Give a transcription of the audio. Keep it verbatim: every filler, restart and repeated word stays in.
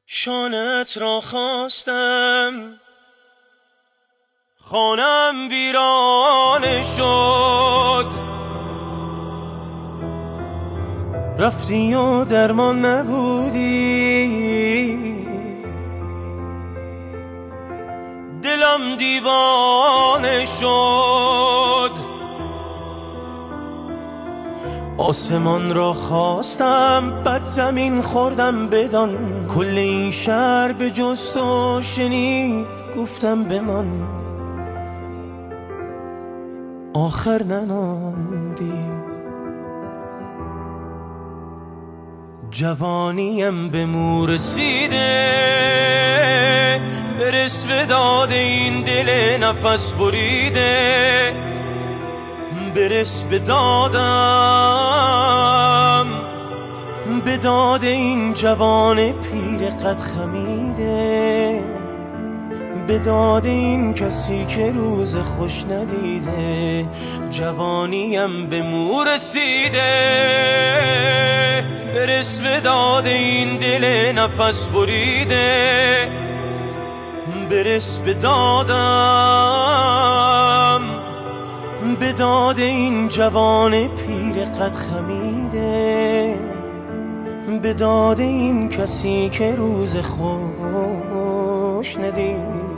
شانت را خواستم، خانم ویرانه شد. رفتی و درمان نبودی، دلم دیوانه شد. آسمان را خواستم، بد زمین خوردم. بدان کل این شهر به جز تو شنید، گفتم بمان، آخر نماندی. جوانیم به مو رسیده، برس به داد این دل نفس بریده. برس به دادم، به داد این جوان پیر قد خمیده. به داد این کسی که روز خوش ندیده. جوانیم به مو رسیده، برس به داد این دل نفس بریده. برس به دادم، به داد این جوان پیر قد خمیده. به داد این کسی که روز خوش ندید.